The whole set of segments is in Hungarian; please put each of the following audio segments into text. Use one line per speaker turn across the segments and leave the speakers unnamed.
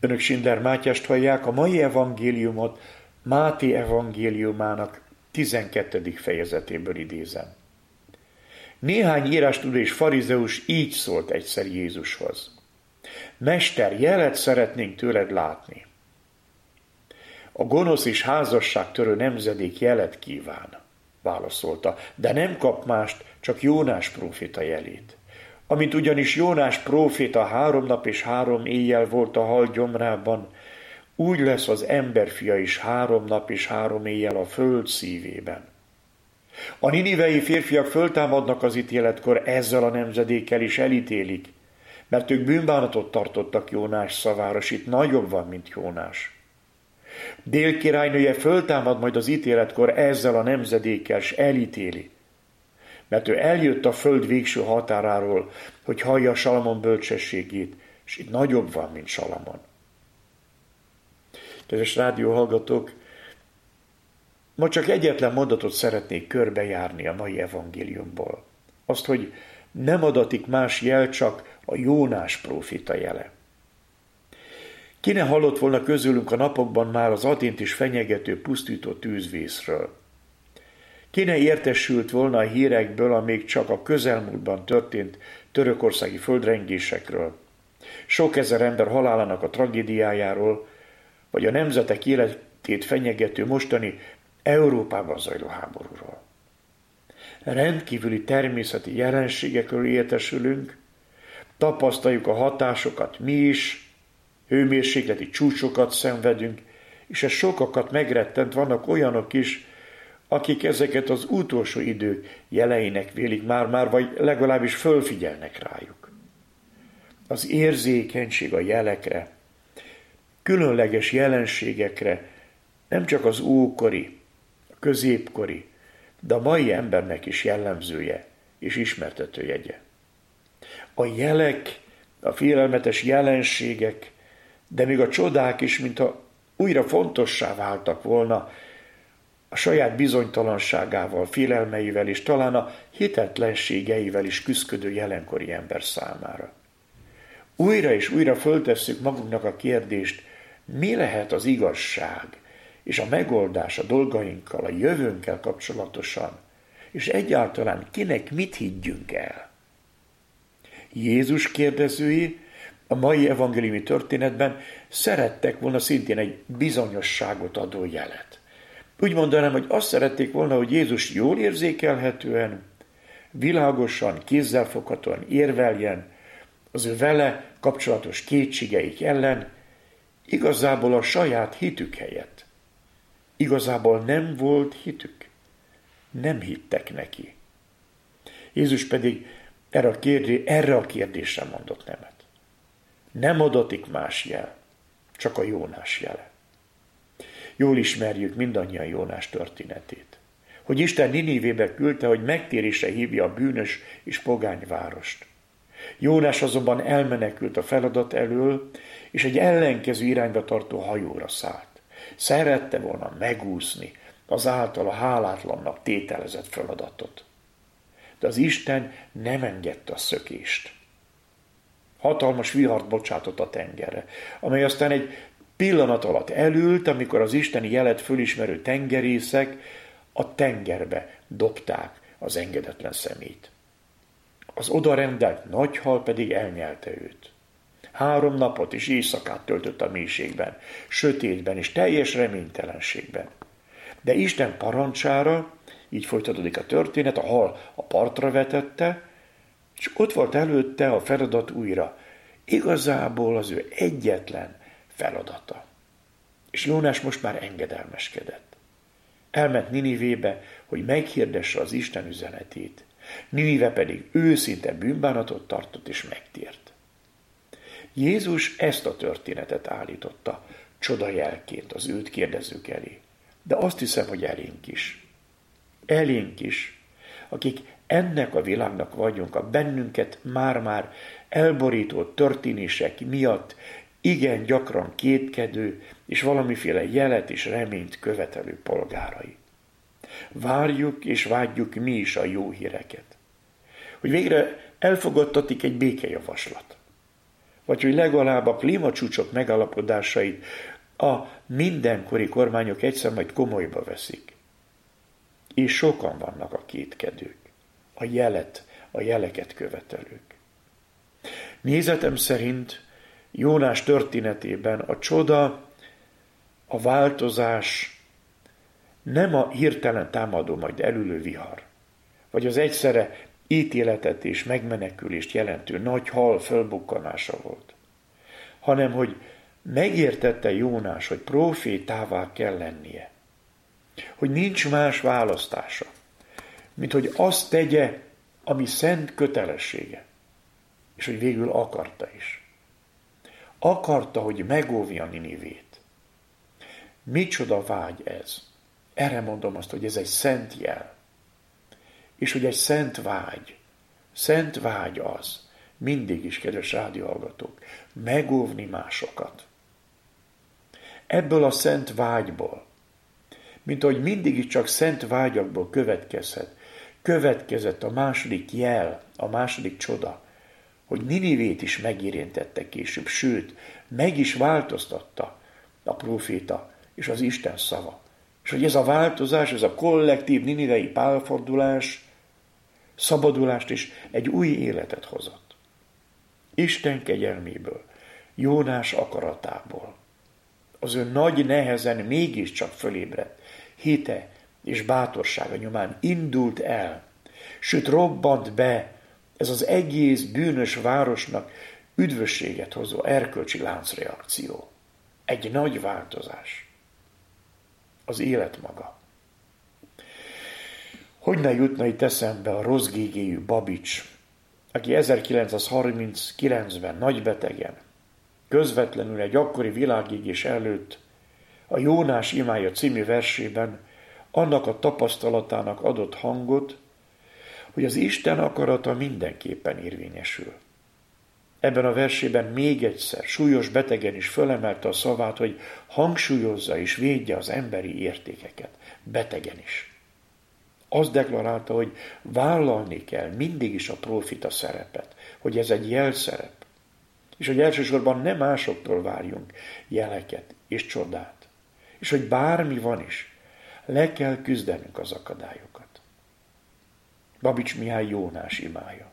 Önök Schindler Mátyást hallják, a mai evangéliumot Máté evangéliumának 12. fejezetéből idézem. Néhány írástudó és farizeus így szólt egyszer Jézushoz. Mester, jelet szeretnénk tőled látni. A gonosz és házasságtörő nemzedék jelet kíván, válaszolta, de nem kap mást, csak Jónás próféta jelét. Amint ugyanis Jónás próféta 3 nap és 3 éjjel volt a hal gyomrában, úgy lesz az emberfia is 3 nap és 3 éjjel a föld szívében. A ninivei férfiak föltámadnak az ítéletkor, ezzel a nemzedékkel is elítélik, mert ők bűnbánatot tartottak Jónás szavára, s itt nagyobb van, mint Jónás. Dél királynője föltámad majd az ítéletkor ezzel a nemzedékkel, s elítéli, mert ő eljött a föld végső határáról, hogy hallja Salamon bölcsességét, és itt nagyobb van, mint Salamon. Kedves rádióhallgatók, ma csak egyetlen mondatot szeretnék körbejárni a mai evangéliumból. Azt, hogy nem adatik más jel, csak a Jónás próféta jele. Ki ne hallott volna közülünk a napokban már az Athént is fenyegető pusztító tűzvészről? Ki ne értesült volna a hírekből, amíg csak a közelmúltban történt törökországi földrengésekről, sok ezer ember halálának a tragédiájáról, vagy a nemzetek életét fenyegető mostani Európában zajló háborúról. Rendkívüli természeti jelenségekről értesülünk, tapasztaljuk a hatásokat mi is, hőmérsékleti csúcsokat szenvedünk, és ez sokakat megrettent, vannak olyanok is, akik ezeket az utolsó idők jeleinek vélik már, vagy legalábbis fölfigyelnek rájuk. Az érzékenység a jelekre, különleges jelenségekre nem csak az ókori, a középkori, de a mai embernek is jellemzője és ismertetőjegye. A jelek, a félelmetes jelenségek, de még a csodák is, mintha újra fontossá váltak volna a saját bizonytalanságával, félelmeivel és talán a hitetlenségeivel is küszködő jelenkori ember számára. Újra és újra föltesszük magunknak a kérdést, mi lehet az igazság és a megoldás a dolgainkkal, a jövőnkkel kapcsolatosan, és egyáltalán kinek mit higgyünk el. Jézus kérdezői a mai evangéliumi történetben szerettek volna szintén egy bizonyosságot adó jelet. Úgy mondanám, hogy azt szerették volna, hogy Jézus jól érzékelhetően, világosan, kézzelfoghatóan érveljen az ő vele kapcsolatos kétségeik ellen, igazából a saját hitük helyett. Igazából nem volt hitük. Nem hittek neki. Jézus pedig erre a kérdésre mondott nemet. Nem adatik más jel, csak a Jónás jele. Jól ismerjük mindannyian Jónás történetét. Hogy Isten Ninivébe küldte, hogy megtérésre hívja a bűnös és pogány várost. Jónás azonban elmenekült a feladat elől, és egy ellenkező irányba tartó hajóra szállt. Szerette volna megúszni az általa hálátlannak tételezett feladatot. De az Isten nem engedte a szökést. Hatalmas vihart bocsátott a tengerre, amely aztán egy pillanat alatt elült, amikor az isteni jelet fölismerő tengerészek a tengerbe dobták az engedetlen szemét. Az odarendelt nagy hal pedig elnyelte őt. 3 napot és éjszakát töltött a mélységben, sötétben és teljes reménytelenségben. De Isten parancsára, így folytatódik a történet, a hal a partra vetette, és ott volt előtte a feladat újra. Igazából az ő egyetlen feladata. És Jónás most már engedelmeskedett. Elment Ninivébe, hogy meghirdesse az Isten üzenetét. Ninive pedig őszinte bűnbánatot tartott és megtért. Jézus ezt a történetet állította csodajelként az őt kérdezők elé. De azt hiszem, hogy elénk is. Elénk is, akik ennek a világnak vagyunk, a bennünket már-már elborító történések miatt igen gyakran kétkedő és valamiféle jelet és reményt követelő polgárai. Várjuk és vágyjuk mi is a jó híreket. Hogy végre elfogadtatik egy békejavaslat. vagy hogy legalább a klímacsúcsok megállapodásait a mindenkori kormányok egyszer majd komolyba veszik. És sokan vannak a kétkedők, a jeleket követelők. Nézetem szerint Jónás történetében a csoda, a változás nem a hirtelen támadó, majd elülő vihar, vagy az egyszerre ítéletet és megmenekülést jelentő nagy hal fölbukkanása volt, hanem hogy megértette Jónás, hogy prófétává kell lennie, hogy nincs más választása, mint hogy azt tegye, ami szent kötelessége, és hogy végül akarta is. Akarta, hogy megóvja Ninivét. Micsoda vágy ez? Erre mondom azt, hogy ez egy szent jel. És hogy egy szent vágy az, mindig is, kedves rádióhallgatók, megóvni másokat. Ebből a szent vágyból, mint ahogy mindig is csak szent vágyakból következett a második jel, a második csoda, hogy Ninivét is megérintette később, sőt, meg is változtatta a próféta és az Isten szava. És hogy ez a változás, ez a kollektív ninivei pálfordulás, szabadulást és egy új életet hozott. Isten kegyelméből, Jónás akaratából, az ő nagy nehezen mégiscsak fölébredt hite és bátorsága nyomán indult el, sőt robbant be ez az egész bűnös városnak üdvösséget hozó erkölcsi láncreakció. Egy nagy változás. Az élet maga. Hogy ne jutna itt eszembe a rossz gégéjű Babics, aki 1939-ben nagybetegen, közvetlenül egy akkori világégés előtt a Jónás imája című versében annak a tapasztalatának adott hangot, hogy az Isten akarata mindenképpen érvényesül. Ebben a versében még egyszer súlyos betegen is fölemelte a szavát, hogy hangsúlyozza és védje az emberi értékeket. Betegen is. Azt deklarálta, hogy vállalni kell mindig is a prófita szerepet, hogy ez egy jelszerep, és hogy elsősorban nem másoktól várjunk jeleket és csodát, és hogy bármi van is, le kell küzdenünk az akadályokat. Babics Mihály Jónás imája.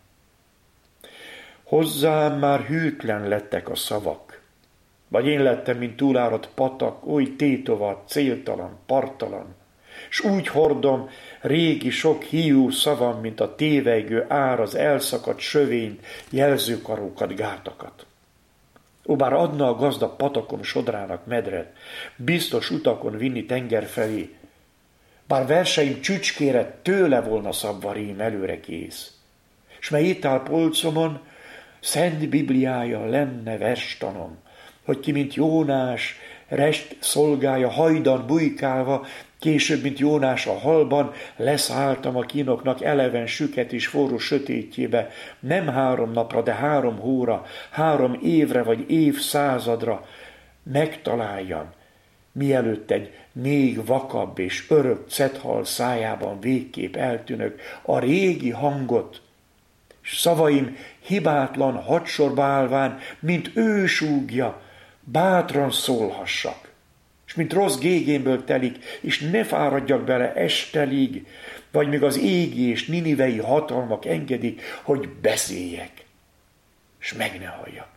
Hozzám már hűtlen lettek a szavak, vagy én lettem, mint túláradt patak, oly tétova, céltalan, parttalan, s úgy hordom régi sok hiú szavam, mint a tévejgő ár az elszakadt sövényt, jelzőkarókat, gátakat. Ó, bár adna a gazda patakon sodrának medret, biztos utakon vinni tenger felé, bár verseim csücskére tőle volna szabva rém előre kész, s mely itt áll polcomon, szent Bibliája lenne verstanom, hogy ki, mint Jónás, rest szolgálja hajdan bujkálva, később, mint Jónás a halban, leszálltam a kínoknak eleven süket és forró sötétjébe, nem 3 napra, de 3 hóra, 3 évre vagy évszázadra megtaláljam, mielőtt egy még vakabb és örök cethal szájában végképp eltűnök a régi hangot, s szavaim hibátlan hadsorba állván, mint ő súgja, bátran szólhassak, és mint rossz gégémből telik, és ne fáradjak bele estelig, vagy még az égi és ninivei hatalmak engedik, hogy beszéljek, és meg ne halljak.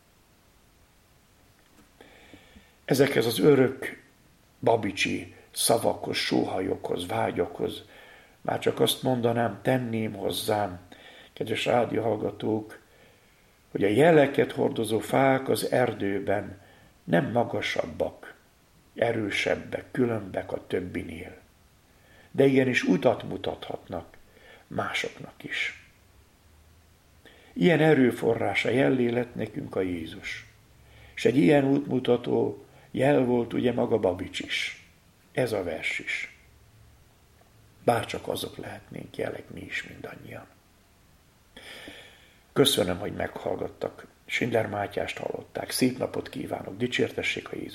Ezekhez az örök babicsi szavakhoz, sóhajokhoz, vágyakhoz már csak azt mondanám, tenném hozzám, kedves rádióhallgatók, hogy a jeleket hordozó fák az erdőben nem magasabbak, erősebbek, különbek a többinél, de igenis utat mutathatnak másoknak is. Ilyen erőforrása jellé lett nekünk a Jézus. És egy ilyen útmutató jel volt ugye maga Babics is. Ez a vers is. Bárcsak azok lehetnénk jelek mi is mindannyian. Köszönöm, hogy meghallgattak. Schindler Mátyást hallották. Szép napot kívánok. Dicsértessék a Jézus.